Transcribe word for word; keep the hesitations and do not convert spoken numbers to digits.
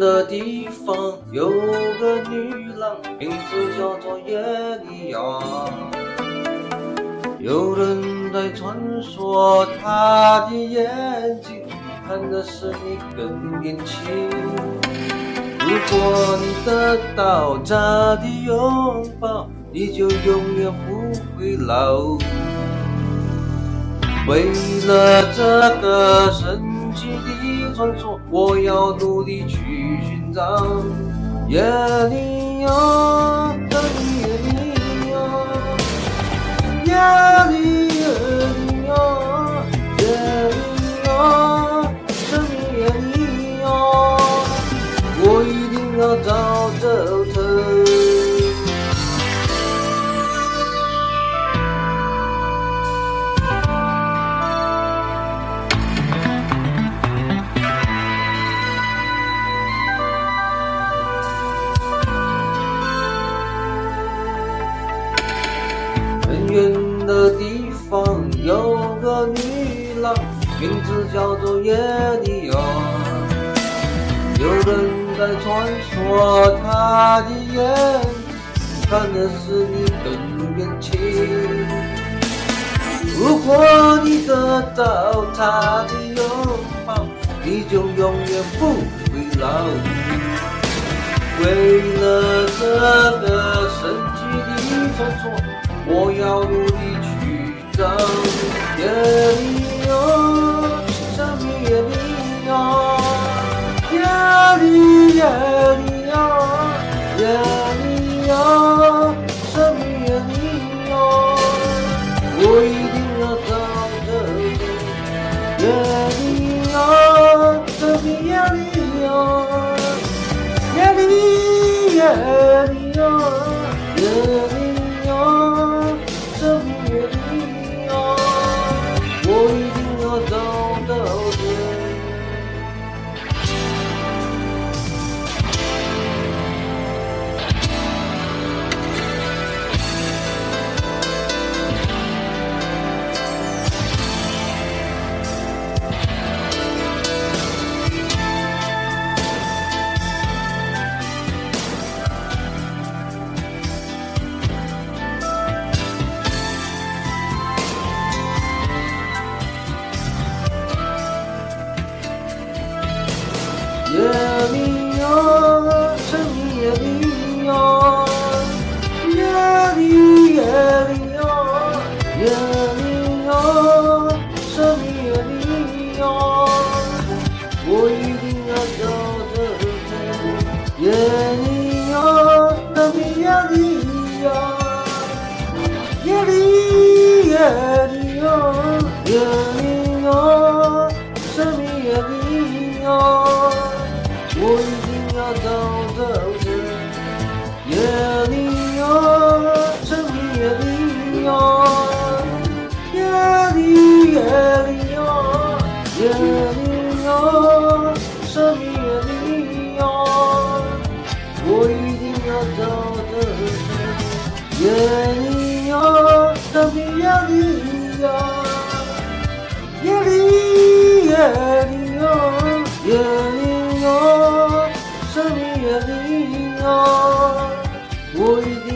的地方有个女郎，名字叫做耶利亚。有人在传说她的眼睛看的是你更年轻。如果你得到她的拥抱，你就永远不会老。为了这个神奇的传说，我要努力去寻找。耶利亚，耶利亚，耶利亚，耶利亚，神秘耶利亚，我一定要找着她。很远的地方有个女郎，名字叫做耶利亚。有人在传说她的眼看的是你更年轻。如果你得到她的拥抱，你就永远不会老。为了这个神奇的传说，我要努力去找。耶利亚，神秘耶利亚，耶利耶利亚，耶利亚，神秘耶利亚，我一定要找着她。耶利亚，神秘耶利亚，耶利耶利亚，耶利亚，神秘耶利亚，我一定要找到她。耶利亚，神秘耶利亚，耶利耶利亚，耶利亚，神秘耶利亚，我一定要找着她。耶利亚，神秘耶利亚，耶利耶利亚，耶利亚，神秘耶利亚，我一定要找着她。耶利亚，神秘耶利亚，耶利耶利亚，耶利亚，神秘耶利亚，我一定要找着她。耶利亚，神秘耶利亚，耶利耶利亚，耶利亚，神秘耶利亚，我一定